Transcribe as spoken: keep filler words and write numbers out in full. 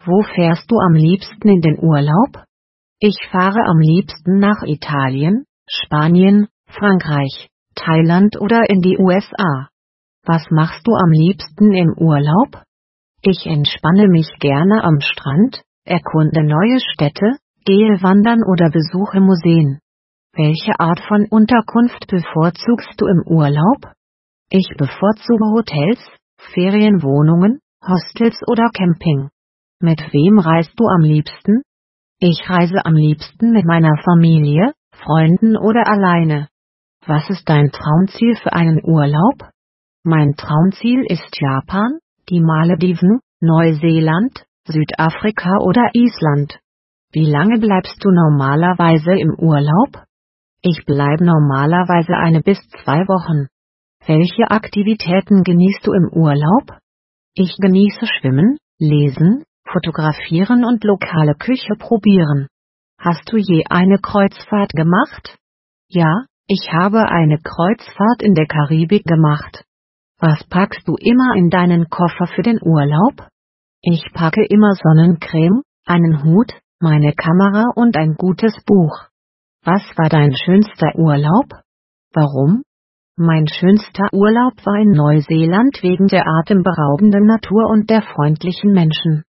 Wo fährst du am liebsten in den Urlaub? Ich fahre am liebsten nach Italien, Spanien, Frankreich, Thailand oder in die U S A. Was machst du am liebsten im Urlaub? Ich entspanne mich gerne am Strand, erkunde neue Städte, gehe wandern oder besuche Museen. Welche Art von Unterkunft bevorzugst du im Urlaub? Ich bevorzuge Hotels, Ferienwohnungen, Hostels oder Camping. Mit wem reist du am liebsten? Ich reise am liebsten mit meiner Familie, Freunden oder alleine. Was ist dein Traumziel für einen Urlaub? Mein Traumziel ist Japan, die Malediven, Neuseeland, Südafrika oder Island. Wie lange bleibst du normalerweise im Urlaub? Ich bleibe normalerweise eine bis zwei Wochen. Welche Aktivitäten genießt du im Urlaub? Ich genieße Schwimmen, Lesen, Fotografieren und lokale Küche probieren. Hast du je eine Kreuzfahrt gemacht? Ja, ich habe eine Kreuzfahrt in der Karibik gemacht. Was packst du immer in deinen Koffer für den Urlaub? Ich packe immer Sonnencreme, einen Hut, meine Kamera und ein gutes Buch. Was war dein schönster Urlaub? Warum? Mein schönster Urlaub war in Neuseeland wegen der atemberaubenden Natur und der freundlichen Menschen.